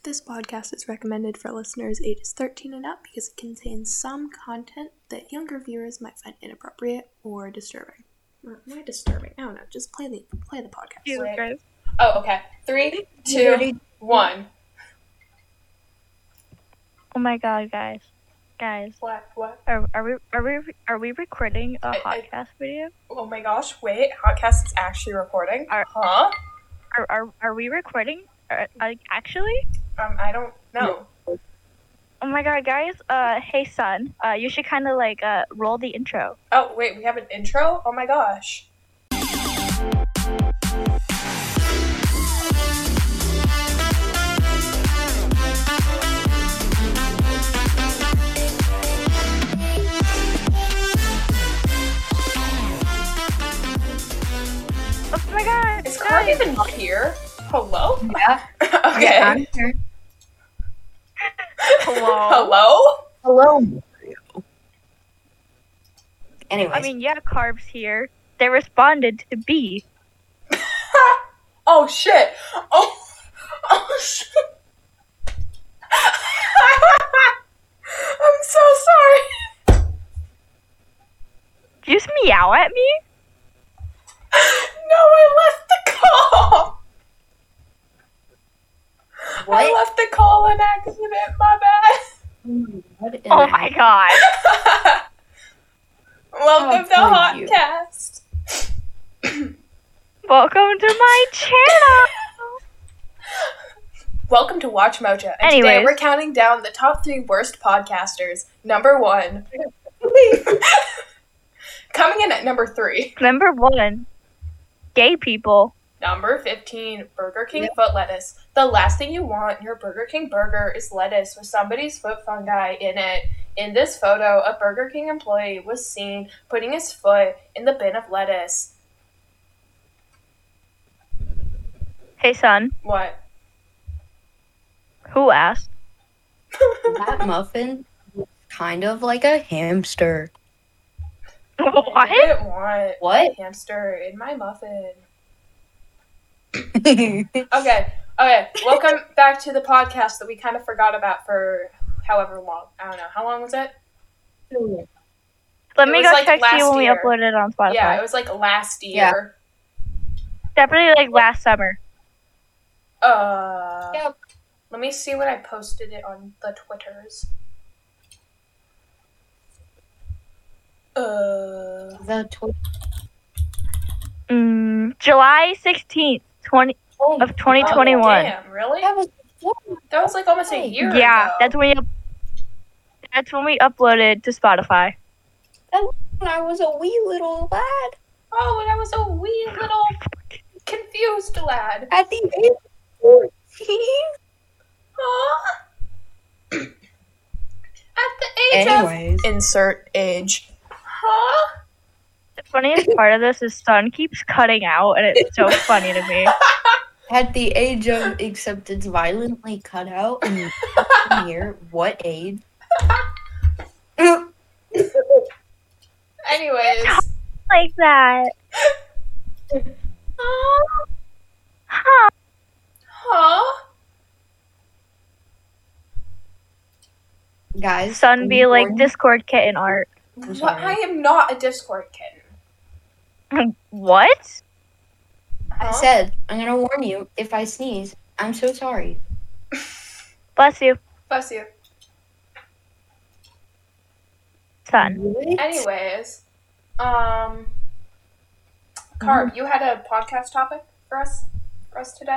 This podcast is recommended for listeners ages 13 and up because it contains some content that younger viewers might find inappropriate or disturbing. Why disturbing? I don't know. Just play the podcast. Right. Oh, okay. 3, 2, 1. Oh my god, guys. What? Are we recording a Hotcast video? Oh my gosh, wait. Hotcast is actually recording? Are we recording? Actually? I don't know. Oh my god, guys. Hey, son. You should kind of roll the intro. Oh, wait, we have an intro? Oh my gosh. Oh my god. Is Carl even here? Hello? Yeah. Okay. Yeah, I'm here. Hello? Hello. Anyways. I mean, yeah, Carb's here. They responded to B. Oh shit. Oh shit. I'm so sorry. Did you just meow at me? No, I left the call. What? I left the call on accident, my bad. What in Oh the my heck? god. Welcome to How could you? Hotcast. Welcome to my channel. Welcome to Watch Mojo. And today Anyways. we're counting down the top 3 worst podcasters. Number 1. Coming in at number 3. Number 1. Gay people. Number 15, Burger King foot lettuce. The last thing you want in your Burger King burger is lettuce with somebody's foot fungi in it. In this photo, a Burger King employee was seen putting his foot in the bin of lettuce. Hey, son. What? Who asked? That muffin was kind of like a hamster. I What? didn't want What? a hamster in my muffin. Okay. Welcome back to the podcast that we kind of forgot about for however long. I don't know. How long was it? Let It me was go like check see last when we year. uploaded it on Spotify. Yeah, it was like last Yeah. year. Definitely last summer. Yep. Let me see when I posted it on the Twitters. The July 16th, of 2021. Oh, damn, really? That was That was like almost a year Yeah, ago. that's when we uploaded to Spotify. when I was a wee little lad Oh, and I was a wee little confused lad. at the age of 14. Aw. At the age Anyways. of... Insert age. Huh? The funniest part of this is Sun keeps cutting out, and it's so funny to me. At the age of, except it's violently cut out and here, what age? Anyways. Like that. Huh. Huh? Guys. Sun be like warn- Discord kitten art. I'm What? sorry. I am not a Discord kitten. What? I said, I'm gonna warn you, if I sneeze, I'm so sorry. Bless you, Bless you. Sun. Anyways. Carb, you had a podcast topic for us today?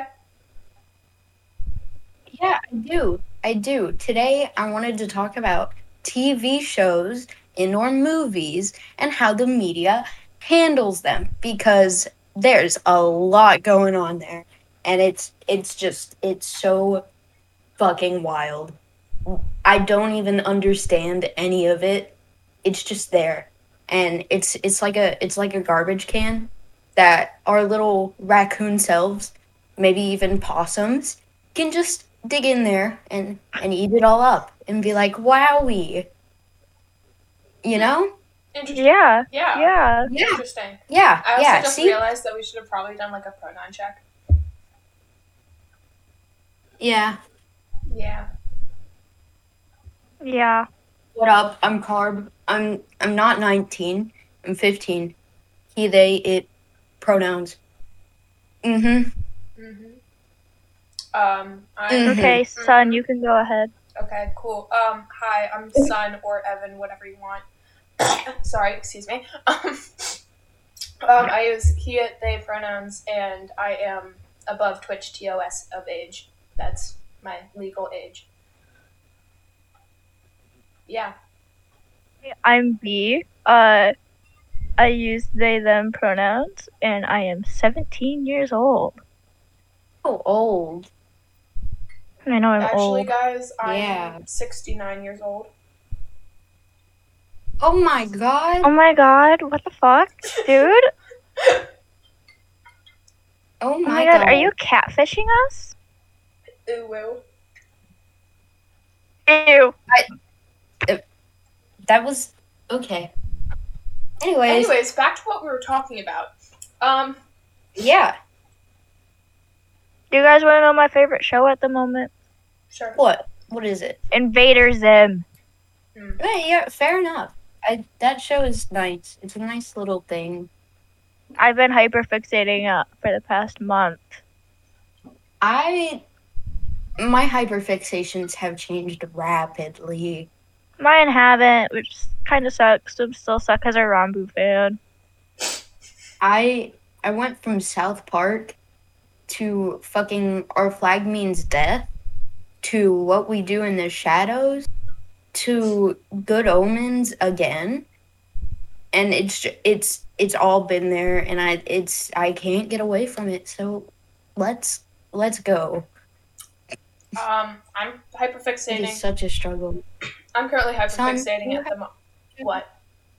Yeah, I do. Today, I wanted to talk about TV shows and/or movies and how the media handles them, because there's a lot going on there, and it's so fucking wild. I don't even understand any of it. It's just there, and it's like a garbage can that our little raccoon selves, maybe even possums, can just dig in there and eat it all up and be like, wowie. You know? Interesting. Yeah. Yeah. Yeah. Interesting. Yeah. I also Yeah. just See? realized that we should have probably done like a pronoun check. Yeah. Yeah. Yeah. What up? I'm Carb. I'm not 19. I'm 15. He, they, it, pronouns. Mm-hmm. I'm Okay, son, you can go ahead. Okay, cool. Hi, I'm Sun or Evan, whatever you want. Sorry, excuse me. I use he, it, they pronouns, and I am above Twitch TOS of age. That's my legal age. Yeah. I'm B. I use they, them pronouns, and I am 17 years old. So old. I know I'm Actually, old. guys, I'm Yeah. 69 years old. Oh my god. Oh my god, what the fuck? Dude? Oh Oh my god, are you catfishing us? Ooh, woo. Ew. That was okay. Anyways, back to what we were talking about. yeah. Do you guys want to know my favorite show at the moment? Sure. What? What is it? Invader Zim. Yeah, fair enough. That show is nice. It's a nice little thing. I've been hyperfixating for the past month. My hyperfixations have changed rapidly. Mine haven't, which kind of sucks. I'm still stuck as a Rambo fan. I went from South Park to fucking Our Flag Means Death to What We Do in the Shadows to Good Omens again, and it's all been there, and I can't get away from it. So let's go. I'm It hyperfixating. is such a struggle. I'm currently hyperfixating you at the moment. What?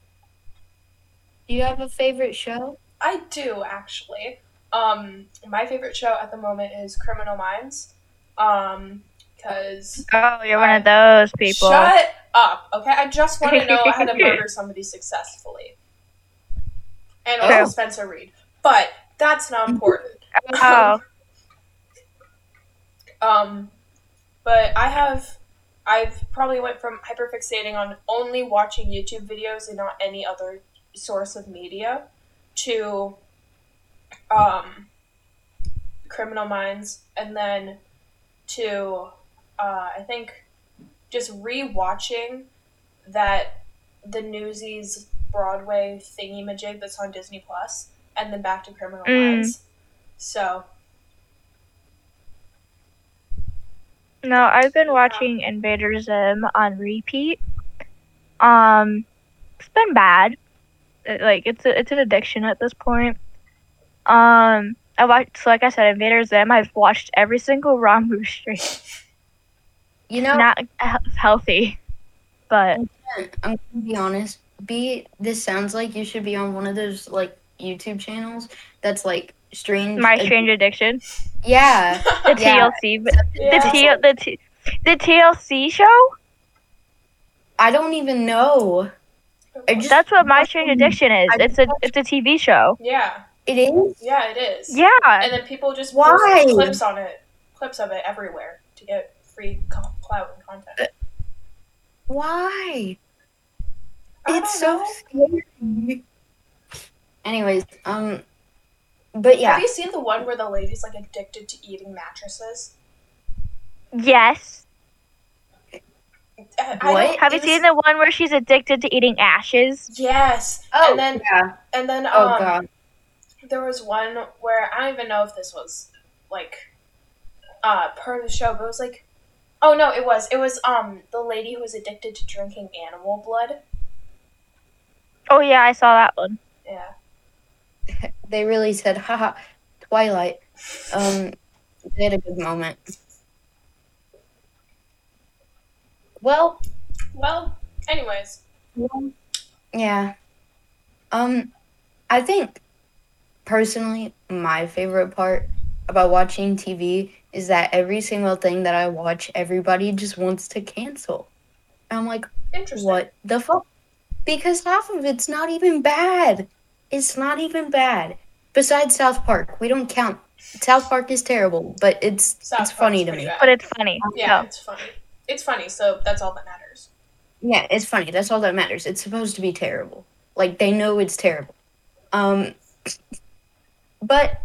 Do you have a favorite show? I do, actually. My favorite show at the moment is Criminal Minds. Because... Oh, you're one of those people. Shut up, okay? I just want to know how to murder somebody successly. And also True. Spencer Reed. But that's not important. Oh. But I've probably went from hyperfixating on only watching YouTube videos and not any other source of media to Criminal Minds, and then to I think just rewatching the Newsies Broadway thingy-majig that's on Disney Plus, and then back to Criminal Minds. So No, I've been watching Invader Zim on repeat. It's been bad. It's an addiction at this point. I watched, so like I said, Invader Zim. I've watched every single Rambo stream. You know, Not healthy, but I'm gonna be honest. This sounds like you should be on one of those like YouTube channels that's like strange. My Strange Addiction, Yeah. the Yeah. TLC, yeah. the TLC show. I don't even know. That's what My Strange Addiction is. It's a TV show. Yeah. It is? Yeah, it is. Yeah. And then people just Why? post clips of it everywhere to get free clout and content. Why? I It's don't so know. scary. Anyways, but yeah. Have you seen the one where the lady's like addicted to eating mattresses? Yes. What? Have you seen the one where she's addicted to eating ashes? Yes. Oh, and then oh god. there was one where I don't even know if this was like part of the show, but it was like, oh no, it was the lady who was addicted to drinking animal blood. Oh yeah, I saw that one. Yeah. They really said, haha, Twilight. They had a good moment. Well, Anyways. yeah. I think personally my favorite part about watching TV is that every single thing that I watch, everybody just wants to cancel. And I'm like, Interesting. what the fuck? Because half of it's not even bad. It's not even bad. Besides South Park, we don't count South Park is terrible, but it's South funny Park's to pretty me. bad. But it's funny. Yeah, So. it's funny. It's funny, so that's all that matters. Yeah, it's funny. That's all that matters. It's supposed to be terrible. Like, they know it's terrible. But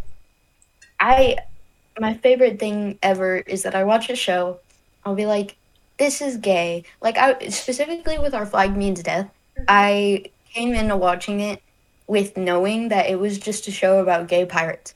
my favorite thing ever is that I watch a show, I'll be like, this is gay. Like, specifically with Our Flag Means Death, I came into watching it with knowing that it was just a show about gay pirates.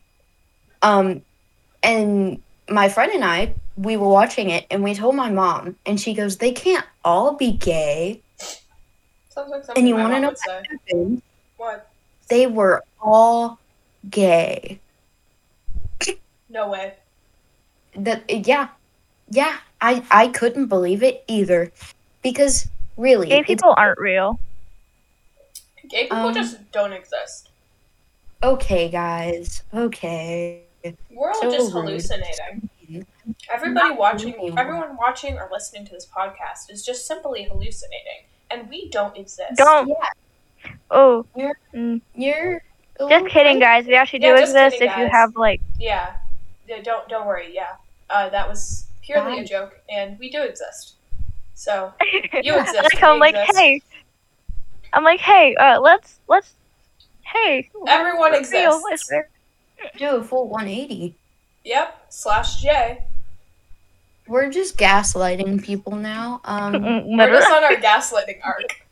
And my friend and I, we were watching it, and we told my mom, and she goes, they can't all be gay. Sounds like something And you my want to mom know would what say. happened? What? They were all gay. No way. Yeah, I couldn't believe it either, because really, Gay people aren't real. Gay people just don't exist. Okay, guys. Okay. We're all So just rude. hallucinating. Everyone watching or listening to this podcast is just simply hallucinating, and we don't exist. Don't. Yeah, Oh. you're a Just little kidding, crazy. guys. We actually Yeah, do just exist kidding, if you guys. have, like... Yeah. Don't worry. Yeah. That was purely a Guys. joke, and we do exist. So you exist. Like, I'm we like, exist. hey. I'm like, hey, let's... Hey. Everyone we're real, exists. listener. Do a full 180. Yep. /J. We're just gaslighting people now. We're just on our gaslighting arc.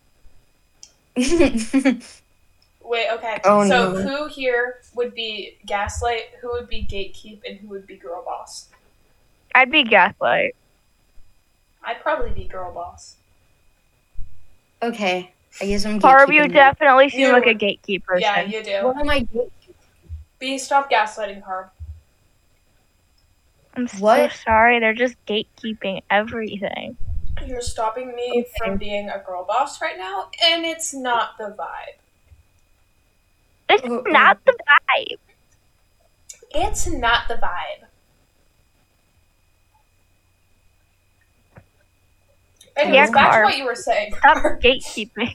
Wait, okay. Oh, so no. who here would be gaslight, who would be gatekeep, and who would be girl boss? I'd be gaslight. I'd probably be girl boss. Okay, I guess I'm Barb, you gatekeeping. definitely seem You- like a gatekeep person. Yeah, you do. What am I gatekeeping? Stop gaslighting her. I'm so What? sorry. They're just gatekeeping everything. You're stopping me from being a girl boss right now, and it's not the vibe. It's not the vibe. It's not the vibe. Anyways, Yeah, back to Barb. what you were saying. Stop gatekeeping.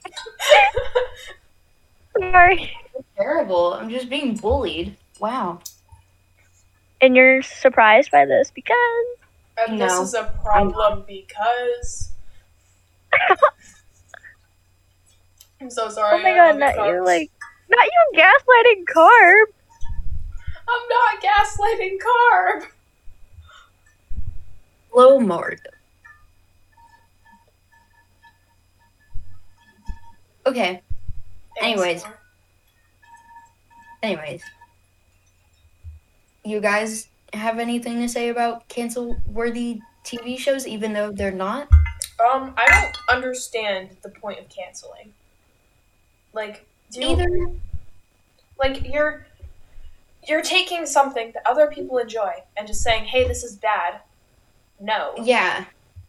Sorry. Terrible. I'm just being bullied. Wow. And you're surprised by this because... And this No. is a problem because... I'm so sorry. Oh my I god, love not you, carbs. like... Not you gaslighting Carb. I'm not gaslighting Carb. Low Mart. Okay. Anyways. You guys have anything to say about cancel-worthy TV shows, even though they're not? I don't understand the point of canceling. Like, Either. Like, you're taking something that other people enjoy and just saying, hey, this is bad. No. Yeah.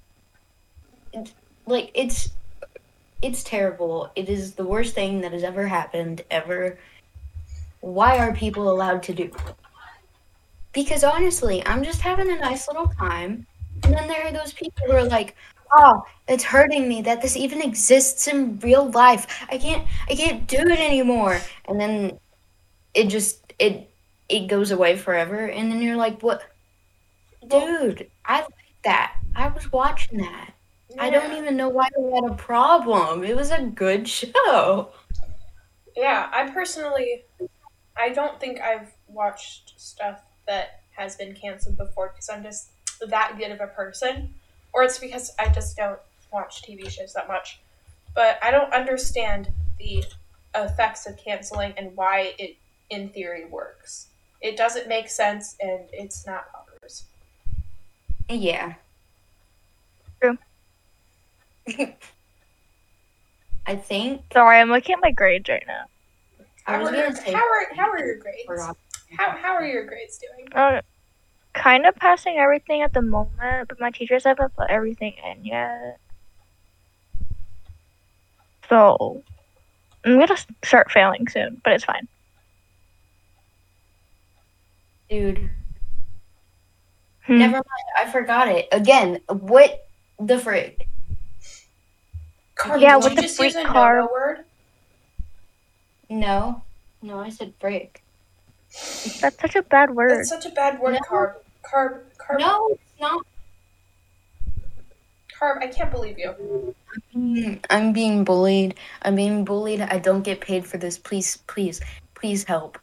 Like, it's terrible. It is the worst thing that has ever happened, ever. Why are people allowed to do it? Because honestly, I'm just having a nice little time, and then there are those people who are like, oh, it's hurting me that this even exists in real life. I can't do it anymore. And then it just, it goes away forever, and then you're like, what? Dude, I like that. I was watching that. I don't even know why we had a problem. It was a good show. Yeah, I don't think I've watched stuff that has been canceled before because I'm just that good of a person. Or it's because I just don't watch TV shows that much. But I don't understand the effects of canceling and why it, in theory, works. It doesn't make sense, and it's not bonkers. Yeah. True. I think Sorry, I'm looking at my grades right now. I was gonna say How are your grades? forgot. How are your grades doing? Kind of passing everything at the moment, but my teachers haven't put everything in yet. So, I'm gonna start failing soon, but it's fine. Dude. Never mind, I forgot it. Again, what the frick? Carly, Yeah, did with you the just use a freak car. no-no word? No, I said frick. That's such a bad word. That's such a bad word, No. Carb. Carb. No, it's not. Carb, I can't believe you. I'm being bullied. I don't get paid for this. Please, please, please help.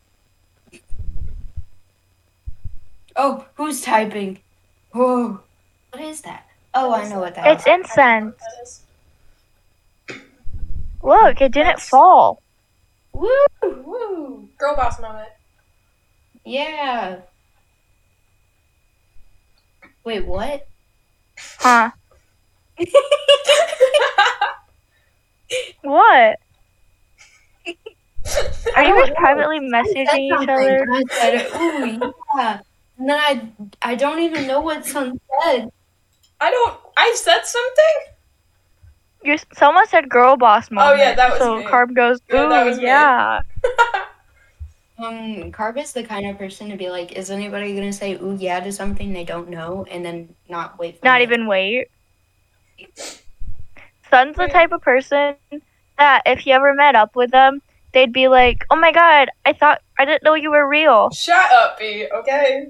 Oh, who's typing? Whoa. What is that? Oh, I know what that It's is. incense. That is. Look, it didn't That's- fall. Woo! Woo! Girl boss moment. Yeah. Wait, what? Huh? What? Are you guys privately messaging each other? And I said, ooh, yeah. And then I don't even know what son said. I said something? Someone said "girl boss" moment. yeah, that was so me. Carb goes, "Ooh, Yeah, that was me." yeah." Carb is the kind of person to be like, is anybody gonna say ooh yeah to something they don't know and then not wait for Not it? even wait. Son's the type of person that if he ever met up with them, they'd be like, "Oh my god, I didn't know you were real." Shut up, B, okay?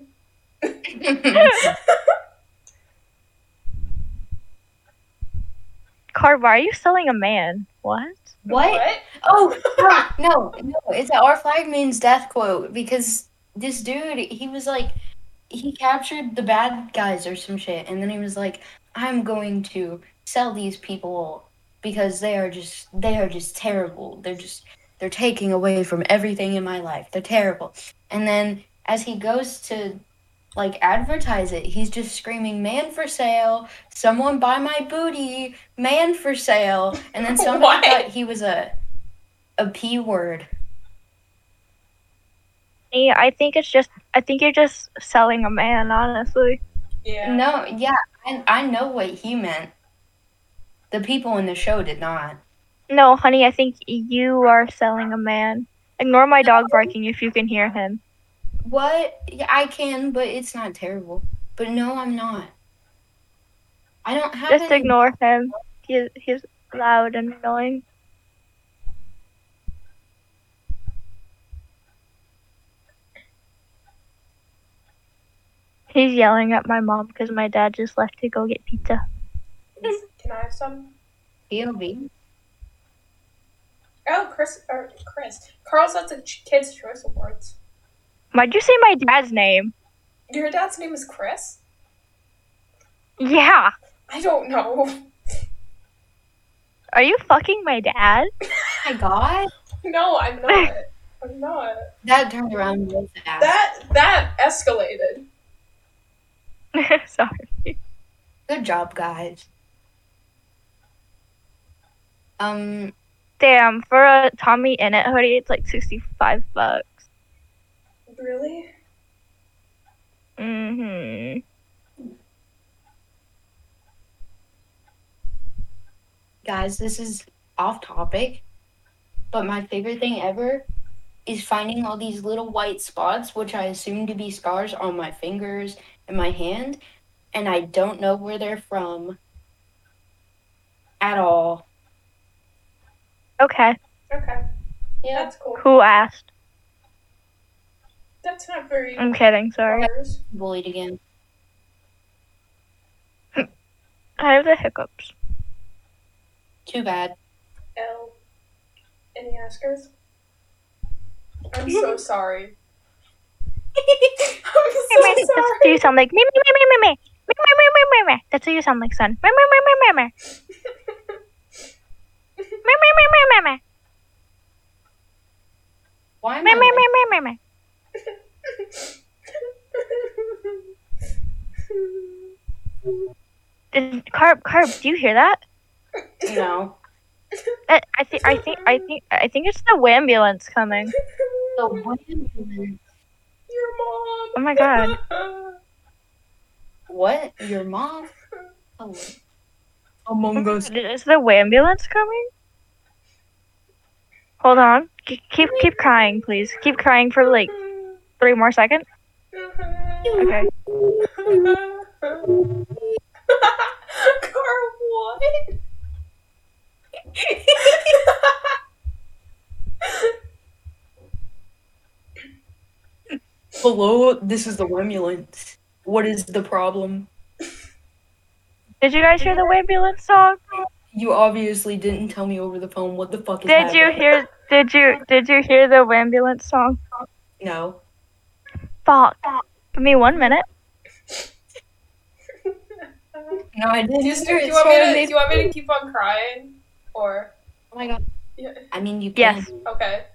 Carb, why are you selling a man? What? What? Oh, no, it's our flag means death quote because this dude, he was like, he captured the bad guys or some shit, and then he was like, I'm going to sell these people because they are just terrible. They're taking away from everything in my life. They're terrible. And then as he goes to like advertise it, he's just screaming, man for sale, someone buy my booty, man for sale. And then somebody What? thought he was a P word. Yeah, I think you're just selling a man, honestly. Yeah. No, yeah, I know what he meant. The people in the show did not. No, honey, I think you are selling a man. Ignore my dog barking if you can hear him. What? Yeah, I can, but it's not terrible. But no, I'm not. I don't have Just any. ignore him. He's loud and annoying. He's yelling at my mom because my dad just left to go get pizza. Can I have some? POV. Oh, Chris. Carl's at the Kids' Choice Awards. Why'd you say my dad's name? Your dad's name is Chris? Yeah. I don't know. Are you fucking my dad? Oh my god. No, I'm not. I'm not. That turned around real fast. That escalated. Sorry. Good job, guys. Damn, for a Tommy Innit hoodie, it's like $65. Really? Mm-hmm. Guys, this is off topic, but my favorite thing ever is finding all these little white spots, which I assume to be scars on my fingers and my hand, and I don't know where they're from at all. Okay. Okay. Yeah. That's cool. Who asked? That's not very. I'm kidding, sorry. Bullied again. I have the hiccups. Too bad. L. Any askers? I'm so sorry. I'm so That's what sorry. you sound like. Me. That's what you sound like, son. Why am I Carb, do you hear that? No. I think it's the ambulance coming. The ambulance. Your mom. Oh my god. What? Your mom? Oh. Among Us. Is the ambulance coming? Hold on. Keep crying, please. Keep crying for like 3 more seconds. Okay. Carl, what? Hello, this is the ambulance. What is the problem? Did you guys hear the ambulance song? You obviously didn't tell me over the phone. What the fuck is Did happening? you hear? Did you hear the ambulance song? No. Fuck. Give me 1 minute. No, I didn't. Do you want me to keep on crying? Or Oh my god. yeah. I mean, you can. Yes. Okay.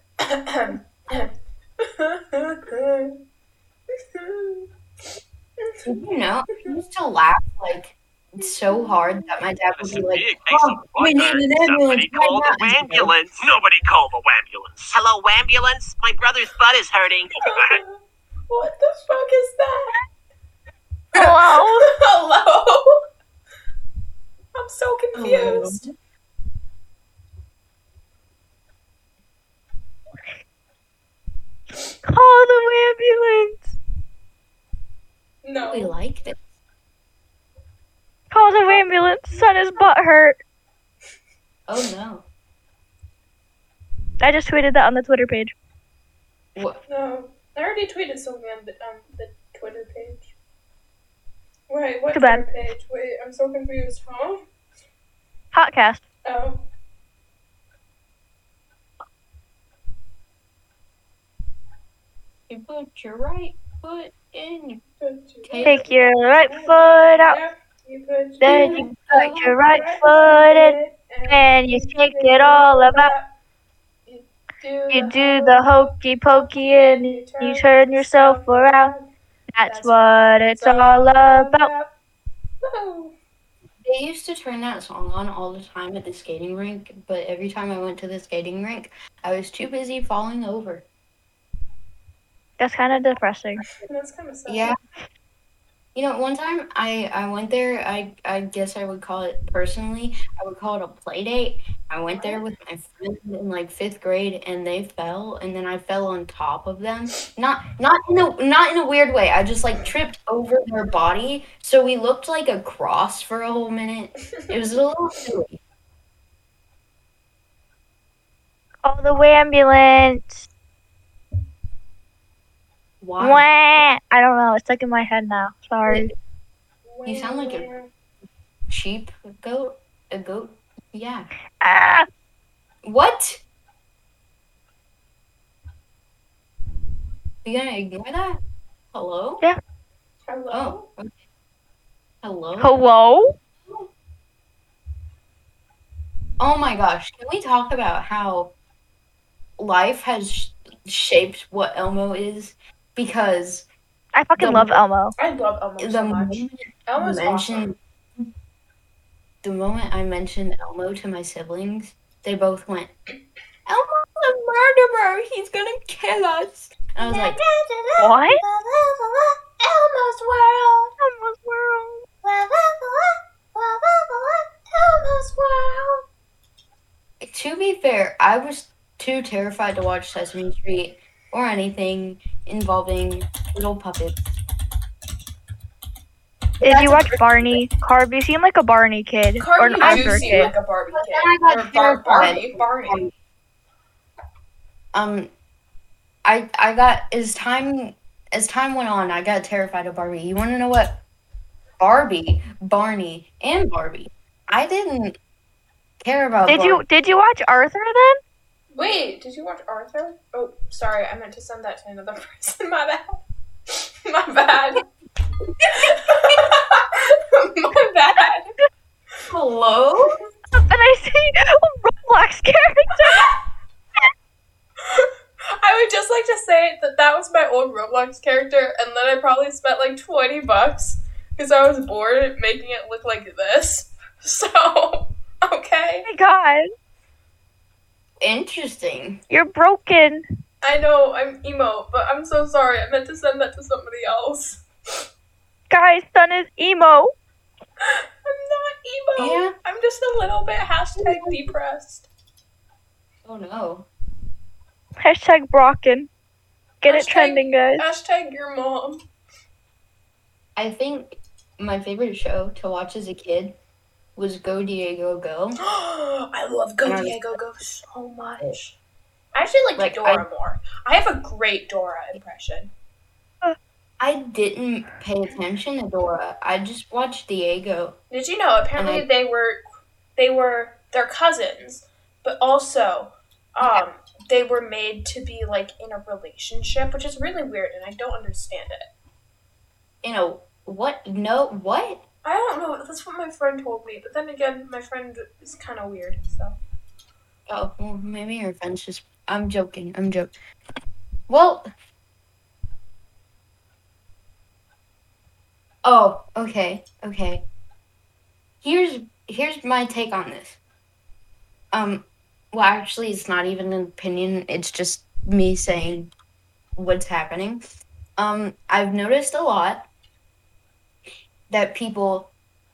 Did you know? I used to laugh like so hard that my dad would This be is like, me, a case of "We need an ambulance Somebody call right the now." ambulance. Nobody call the ambulance. Hello, ambulance. My brother's butt is hurting. What the fuck is that? Hello. Hello? I'm so confused. Call the ambulance. No. We liked it. Call the ambulance. Son, his butt hurt. Oh no. I just tweeted that on the Twitter page. What? No. I already tweeted something on the Twitter page. Wait, what Too bad. Twitter page? Wait, I'm so confused, huh? Hotcast. Oh. You put your right foot in. Take your right foot out. Then you put your right foot in. And you shake it all about. You do the hokey pokey and you turn yourself around. That's what it's all about. Woo. They used to turn that song on all the time at the skating rink, but every time I went to the skating rink, I was too busy falling over. That's kind of depressing. That's kind of sad. Yeah. You know, one time I went there, I guess I would call it personally, I would call it a play date. I went there with my friends in like 5th grade and they fell and then I fell on top of them. Not in a weird way. I just like tripped over their body. So we looked like a cross for a whole minute. It was a little silly. Call the ambulance. Why? Wah. I don't know. It's stuck in my head now. Sorry. You sound like a sheep, goat, a goat. Yeah. Ah. What? You gonna ignore that? Hello? Yeah. Hello? Oh. Okay. Hello? Hello? Oh my gosh. Can we talk about how life has shaped what Elmo is? Because I fucking love Elmo. I love Elmo the so much. moment Elmo's awesome. the moment I mentioned Elmo to my siblings, they both went, "Elmo's a murderer. He's gonna kill us." And I was like, What? Elmo's world. Elmo's world. Elmo's world. to be fair, I was too terrified to watch Sesame Street or anything involving little puppets. Did you watch Barney? Carb, you seem like a Barney kid. or Cardi an do Arthur seem kid. like a Barbie kid. then I got Or Barney. terrified. I got as time went on, I got terrified of Barbie. You want to know what? Barbie, Barney, and Barbie. I didn't care about. Did you watch Arthur then? Wait, did you watch Arthur? Oh, sorry, I meant to send that to another person. My bad. My bad. My bad. Hello? And I see a Roblox character. I would just like to say that was my old Roblox character, and then I probably spent like $20 because I was bored making it look like this. So, okay. Oh my god. Interesting. You're broken. I know, I'm emo, but I'm so sorry. I meant to send that to somebody else. Guys, son is emo. I'm not emo. Yeah. I'm just a little bit #depressed. Oh no. Hashtag broken. Get it Hashtag- trending, guys. Your mom. I think my favorite show to watch as a kid was Go Diego Go. I love Go And I- Diego Go so much. I actually like Like, Dora more. I have a great Dora impression. I didn't pay attention to Dora. I just watched Diego. Did you know? Apparently, they're cousins, but also, they were made to be like in a relationship, which is really weird, and I don't understand it. What? No, what? I don't know. That's what my friend told me, but then again, my friend is kind of weird. So. Oh, well, maybe your friend's just. I'm joking. Well. Oh, okay. Here's my take on this. Well, actually, it's not even an opinion. It's just me saying what's happening. I've noticed a lot that people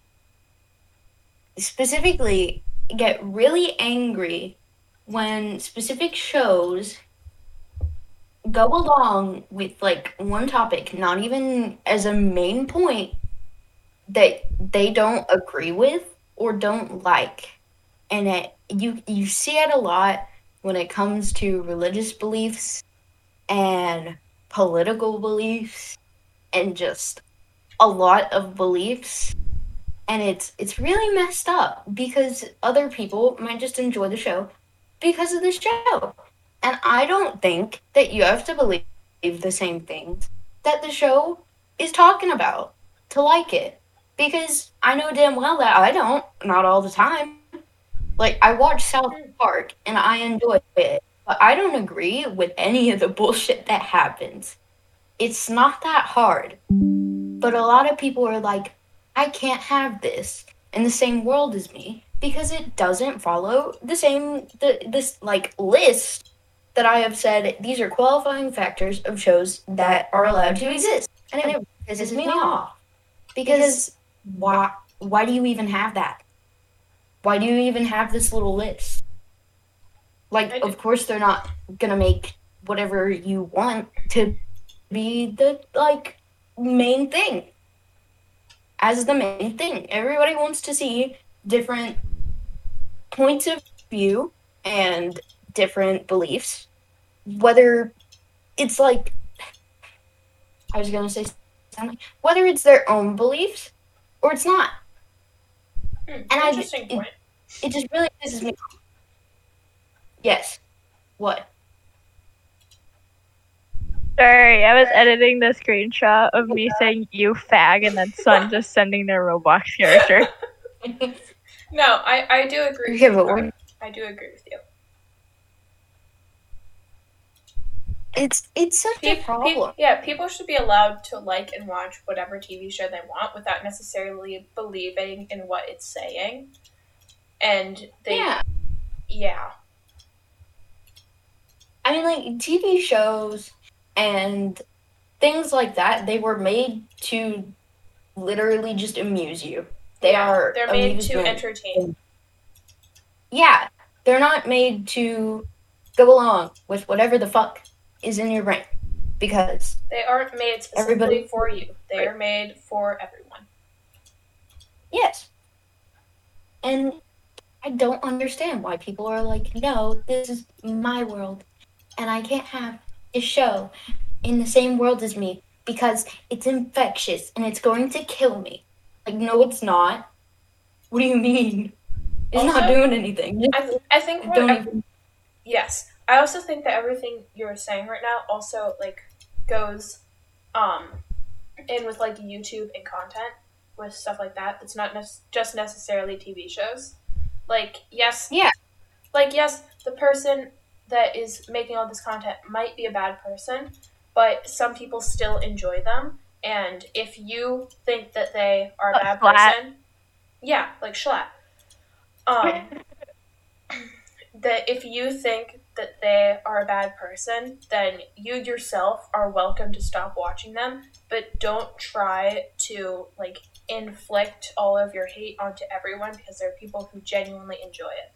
specifically get really angry when specific shows go along with like one topic, not even as a main point, that they don't agree with or don't like. And you see it a lot when it comes to religious beliefs and political beliefs and just a lot of beliefs. And it's really messed up because other people might just enjoy the show because of the show. And I don't think that you have to believe the same things that the show is talking about to like it. Because I know damn well that I don't, not all the time. Like, I watch South Park and I enjoy it, but I don't agree with any of the bullshit that happens. It's not that hard. But a lot of people are like, I can't have this in the same world as me because it doesn't follow this list that I have said these are qualifying factors of shows that are allowed to exist. And it pisses me off. Because why do you even have that? Why do you even have this little list? Like, of course they're not gonna make whatever you want to be the, main thing. As the main thing. Everybody wants to see different points of view and different beliefs. Whether it's whether it's their own beliefs or it's not. And Interesting point. It just really pisses me off. Yes. What? Sorry, I was editing the screenshot of me saying "you fag" and then Sun just sending their Roblox character. No, I do agree. Okay, but I do agree with you. It's such a problem. People should be allowed to like and watch whatever TV show they want without necessarily believing in what it's saying. And yeah. I mean, TV shows and things like that, they were made to literally just amuse you. They're made to entertain. Yeah, they're not made to go along with whatever the fuck is in your brain, because they aren't made specifically for you. They are made for everyone. Yes. And I don't understand why people are like, no, this is my world, and I can't have a show in the same world as me because it's infectious and it's going to kill me. Like, no, it's not. What do you mean? It's also not doing anything. I think yes. I also think that everything you're saying right now also goes in with YouTube and content with stuff like that. That's not just necessarily TV shows. Yes, the person that is making all this content might be a bad person, but some people still enjoy them. And if you think that they are a bad person, Schlatt. That if you think that they are a bad person, then you yourself are welcome to stop watching them, but don't try to inflict all of your hate onto everyone because there are people who genuinely enjoy it.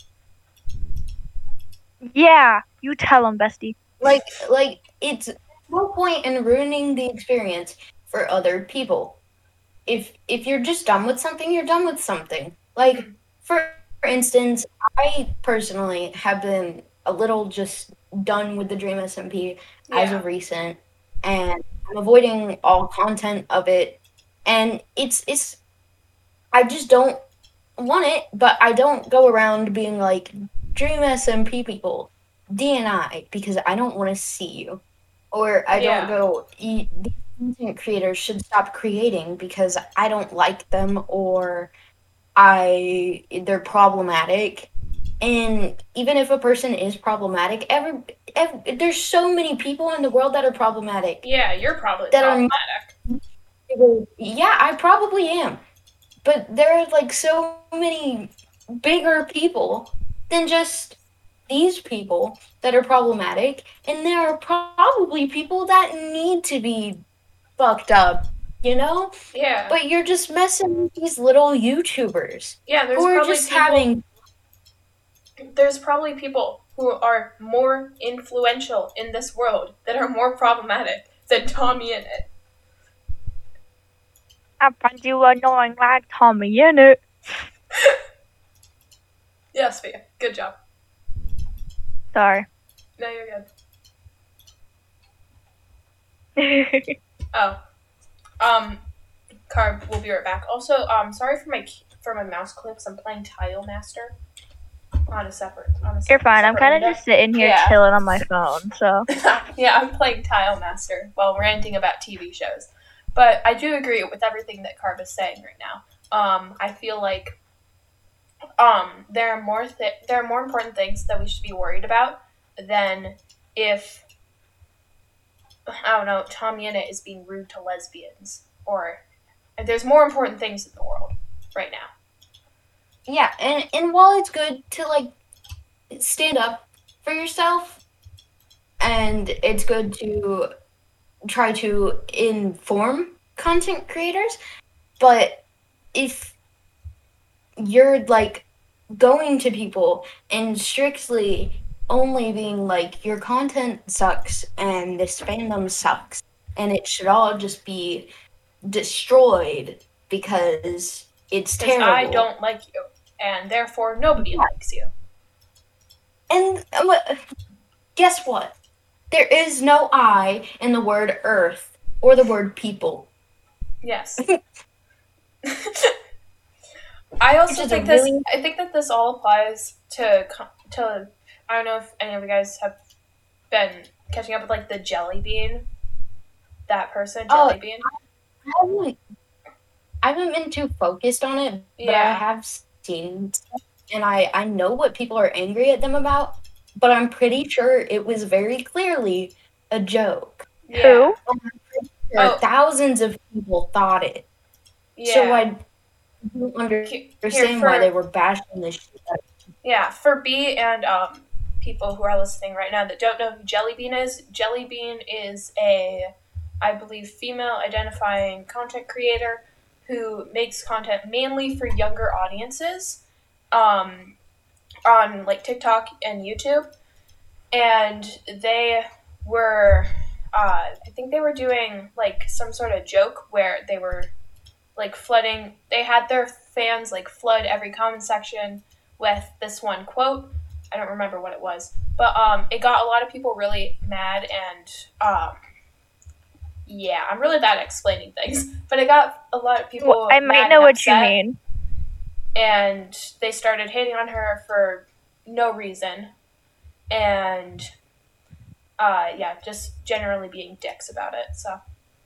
Yeah, you tell them, bestie. It's no point in ruining the experience for other people. If you're just done with something, you're done with something. For instance, I personally have been a little just done with the Dream SMP as of recent, and I'm avoiding all content of it, and it's I just don't want it, but I don't go around being like, Dream SMP people, DNI, because I don't want to see you. Or I don't go, these content creators should stop creating because I don't like them, or they're problematic. And even if a person is problematic, there's so many people in the world that are problematic. Yeah, you're probably problematic. Yeah, I probably am. But there are like so many bigger people than just these people that are problematic, and there are probably people that need to be fucked up, you know? Yeah. But you're just messing with these little YouTubers. Yeah, there's who are probably just having. There's probably people who are more influential in this world that are more problematic than Tommy in it. I find you annoying like Tommy in it. Yes, Sophia. Good job. Sorry. No, you're good. Oh. Carb, we'll be right back. Also, sorry for my mouse clicks. I'm playing Tile Master on a separate. You're fine. I'm kind of just sitting here chilling on my phone, so. Yeah, I'm playing Tile Master while ranting about TV shows. But I do agree with everything that Carb is saying right now. I feel like there are more important things that we should be worried about than if, I don't know, Tom Yennett is being rude to lesbians. Or there's more important things in the world right now. Yeah, and while it's good to, like, stand up for yourself, and it's good to try to inform content creators, but if you're, like, going to people and strictly only being like, your content sucks and this fandom sucks and it should all just be destroyed because it's terrible. I don't like you, and therefore nobody likes you. And guess what? There is no I in the word earth or the word people. Yes. I also think I think that this all applies to I don't know if any of you guys have been catching up with, like, the Jelly Bean. That person, Jelly Bean. I haven't been too focused on it, but I have seen stuff, and I know what people are angry at them about, but I'm pretty sure it was very clearly a joke. Yeah. Sure thousands of people thought it. Yeah. So I don't understand why they were bashing this shit. Yeah, for B and people who are listening right now that don't know who Jelly Bean is a, I believe, female identifying content creator who makes content mainly for younger audiences on, like, TikTok and YouTube. And they were, I think they were doing, like, some sort of joke where they were, like, they had their fans, like, flood every comment section with this one quote. I don't remember what it was. But it got a lot of people really mad, and yeah, I'm really bad at explaining things. But it got a lot of people well, I might know what you mean. And they started hating on her for no reason. And yeah, just generally being dicks about it. So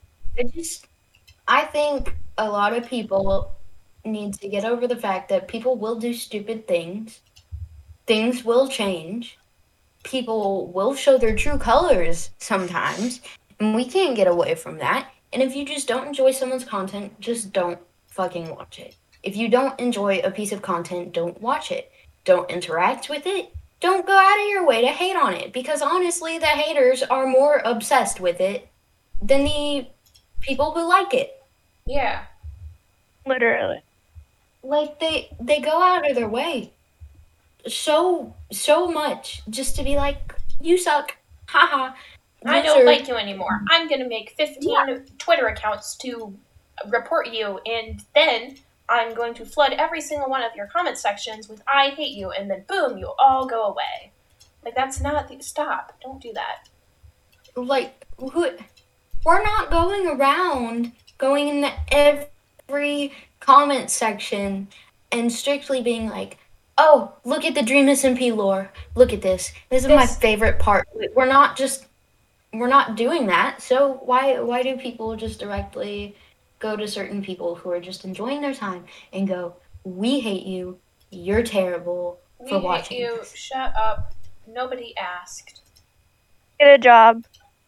I think a lot of people need to get over the fact that people will do stupid things. Things will change. People will show their true colors sometimes, and we can't get away from that. And if you just don't enjoy someone's content, just don't fucking watch it. If you don't enjoy a piece of content, don't watch it. Don't interact with it. Don't go out of your way to hate on it, because honestly, the haters are more obsessed with it than the people who like it. Yeah. Literally. Like, they go out of their way so much just to be like, you suck, haha. I don't like you anymore. I'm gonna make 15 Twitter accounts to report you, and then I'm going to flood every single one of your comment sections with I hate you, and then boom, you'll all go away. Like, that's not stop. Don't do that. Like, we're not going around going into every comment section and strictly being like, oh, look at the Dream SMP lore. Look at this. This is my favorite part. We're not doing that. So why do people just directly go to certain people who are just enjoying their time and go, we hate you, you're terrible for watching We hate you, this. shut up, nobody asked. Get a job.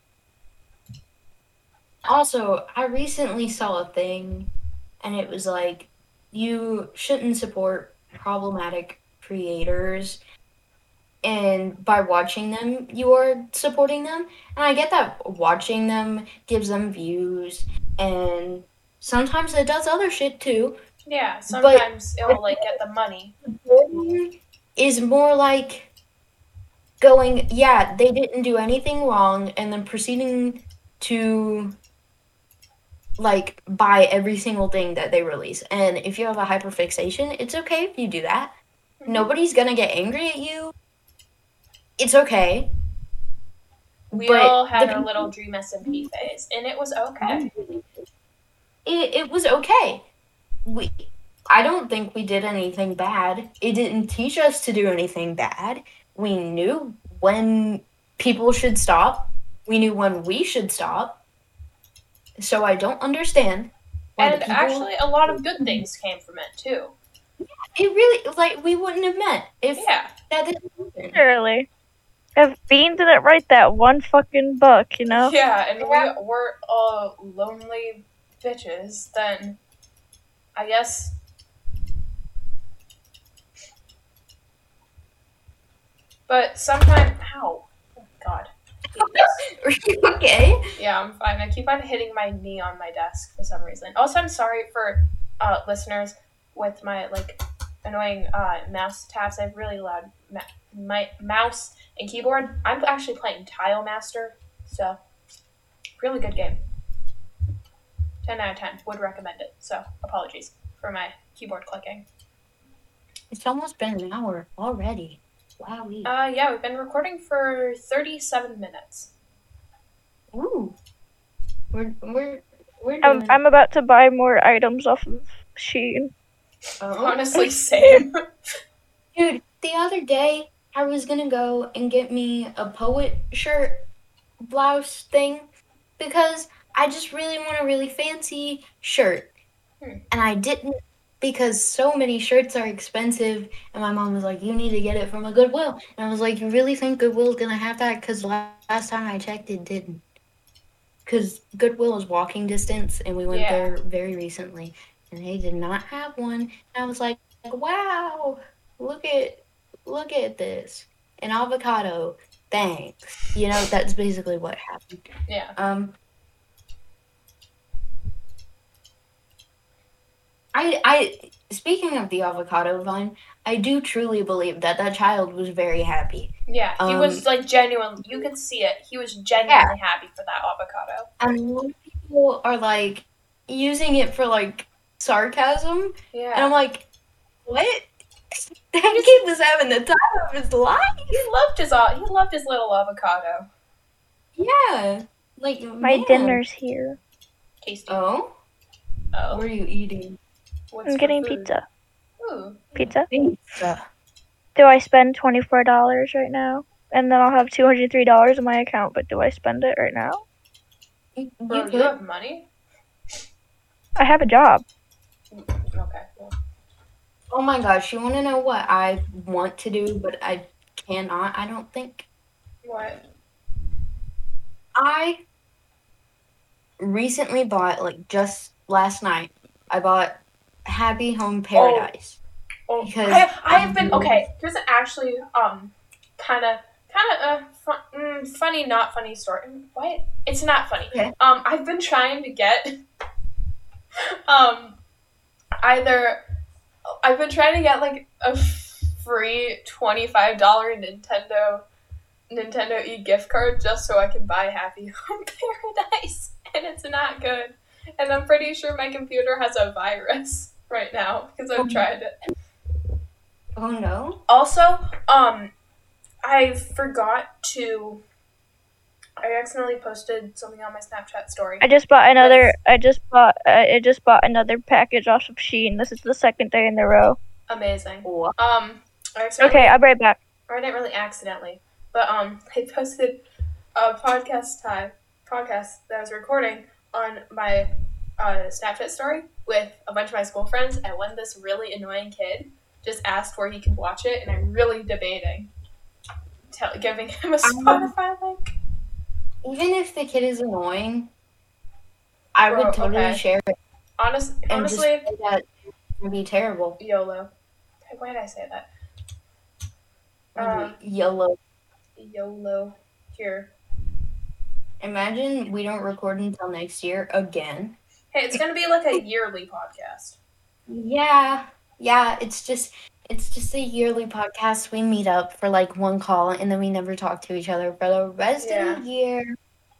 Also, I recently saw a thing, and it was like, you shouldn't support problematic creators, and by watching them, you are supporting them. And I get that watching them gives them views, and sometimes it does other shit too. Yeah, sometimes it'll like get the money. Supporting is more like going, yeah, they didn't do anything wrong, and then proceeding to like buy every single thing that they release. And if you have a hyperfixation, it's okay if you do that. Nobody's gonna get angry at you. It's okay. We But all had the our little Dream SMP phase, and it was okay. It was okay. I don't think we did anything bad. It didn't teach us to do anything bad. We knew when people should stop. We knew when we should stop. So I don't understand why the And people... actually, a lot of good things came from it, too. It really, like, we wouldn't have met if Yeah. that didn't happen. Literally. If Bean didn't write that one fucking book, you know? Yeah, and we were all lonely bitches, then I guess... But sometimes... Ow. Oh, God. Are you okay? Yeah, I'm fine. I keep on hitting my knee on my desk for some reason. Also, I'm sorry for listeners with my like annoying mouse taps. I have really loud my mouse and keyboard. I'm actually playing Tile Master, so really good game. 10 out of 10. Would recommend it. So apologies for my keyboard clicking. It's almost been an hour already. Wow. Yeah, we've been recording for 37 minutes. Ooh. We're doing... I'm about to buy more items off of Shein. Honestly, same. Dude, the other day I was gonna go and get me a poet shirt blouse thing because I just really want a really fancy shirt. And I didn't because so many shirts are expensive, and my mom was like, you need to get it from a Goodwill. And I was like, you really think Goodwill's gonna have that? Because last time I checked, it didn't. Because Goodwill is walking distance, and we went there very recently, and they did not have one. And I was like, wow, look at this. An avocado, thanks. You know, that's basically what happened. Yeah. I speaking of the avocado vine, I do truly believe that child was very happy. Yeah, he was like genuine. You could see it. He was genuinely happy for that avocado. And a lot of people are like using it for like sarcasm. Yeah. And I'm like, what? That kid was having the time of his life. He loved his little avocado. Yeah. Like My dinner's here. Tasty. Oh? Oh. What are you eating? What's I'm for getting food? pizza. Ooh. Pizza? Pizza. Do I spend $24 right now? And then I'll have $203 in my account, but do I spend it right now? Bro, you have money? I have a job. Okay. Well. Oh my gosh, you want to know what I want to do, but I cannot, I don't think? What? I recently bought, like, just last night, I bought Happy Home Paradise. Oh, Because I have been okay. Here's an actually kind of funny, not funny story. What? It's not funny. Okay. I've been trying to get I've been trying to get like a free $25 Nintendo e-gift card just so I can buy Happy Home Paradise, and it's not good. And I'm pretty sure my computer has a virus right now because I've tried it. Oh no. Also, I forgot to I accidentally posted something on my Snapchat story. I just bought another. I just bought another package off of Shein. This is the second day in a row. Amazing. What? I accidentally, Okay, I'll be right back. or I didn't really accidentally, but I posted a podcast that I was recording on my Snapchat story with a bunch of my school friends, and when this really annoying kid just asked where he could watch it, and I'm really debating giving him a Spotify link. Even if the kid is annoying, I would totally share it. Honestly, Just say that it would be terrible. YOLO. Why did I say that? YOLO. YOLO. Here. Imagine we don't record until next year again. Hey, it's gonna be like a yearly podcast. Yeah, it's just a yearly podcast. We meet up for like one call and then we never talk to each other for the rest of the year.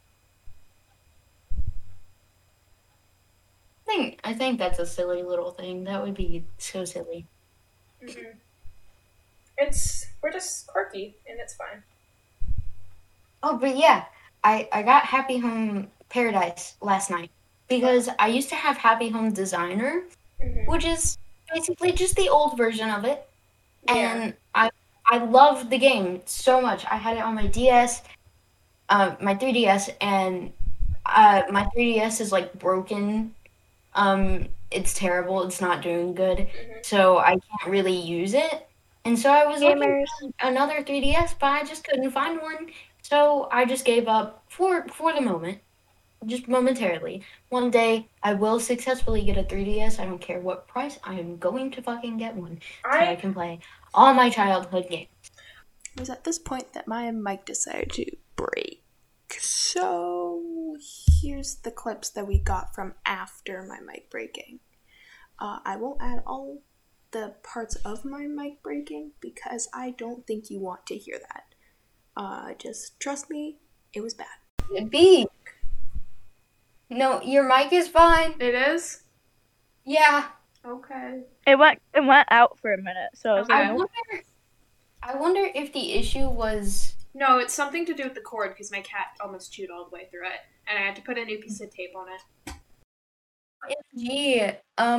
I think that's a silly little thing. That would be so silly. Mm-hmm. We're just quirky and it's fine. Oh, but yeah, I got Happy Home Paradise last night because I used to have Happy Home Designer, which is basically just the old version of it. And I loved the game so much. I had it on my DS, my 3DS, and my 3DS is like broken. It's terrible. It's not doing good. So I can't really use it. And so I was looking for another 3DS, but I just couldn't find one. So I just gave up for the moment, just momentarily. One day I will successfully get a 3DS. I don't care what price. I am going to fucking get one so I can play all my childhood games. It was at this point that my mic decided to break. So here's the clips that we got from after my mic breaking. I won't add all the parts of my mic breaking because I don't think you want to hear that. Just trust me, it was bad. B. No, your mic is fine. It is? Yeah. Okay. It went out for a minute, so I was like, I wonder if the issue was... No, it's something to do with the cord because my cat almost chewed all the way through it, and I had to put a new piece of tape on it. Gee,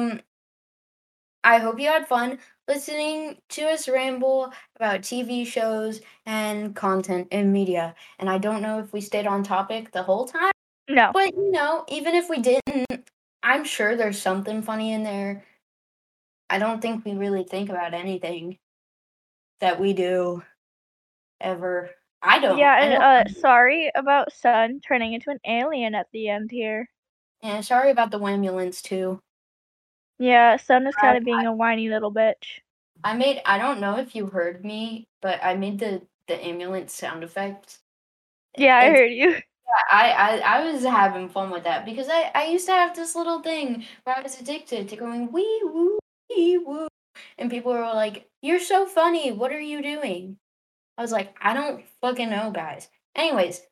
I hope you had fun listening to us ramble about TV shows and content and media. And I don't know if we stayed on topic the whole time. no. But, even if we didn't, I'm sure there's something funny in there. I don't think we really think about anything that we do ever. I don't. Yeah, and sorry about Sun turning into an alien at the end here. Yeah, sorry about the ambulance too. Yeah, Sun is kind of being a whiny little bitch. I don't know if you heard me, but I made the ambulance sound effect. Yeah, I heard you. I was having fun with that because I used to have this little thing where I was addicted to going wee woo, and people were like, "You're so funny. What are you doing?" I was like, "I don't fucking know, guys." Anyways,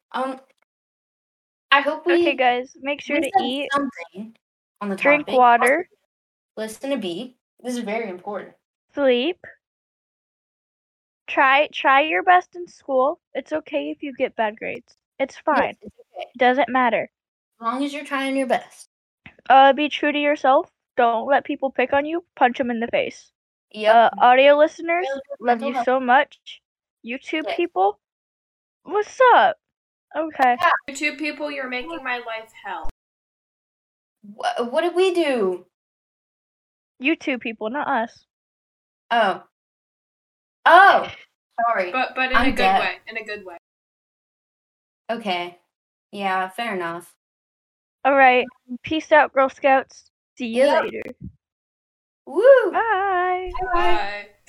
I hope we. Okay, guys, make sure to eat something on the drink topic. water, listen to B. This is very important. Sleep. Try your best in school. It's okay if you get bad grades. It's fine. Yes, it's okay. It doesn't matter. As long as you're trying your best. Be true to yourself. Don't let people pick on you. Punch them in the face. Yep. Audio listeners, love you so much. YouTube people, what's up? Okay. Yeah. YouTube people, you're making my life hell. What did we do? YouTube people, not us. Oh, sorry. But in a good way. In a good way. Okay. Yeah, fair enough. All right. Peace out, Girl Scouts. See you later. Woo! Bye. Bye.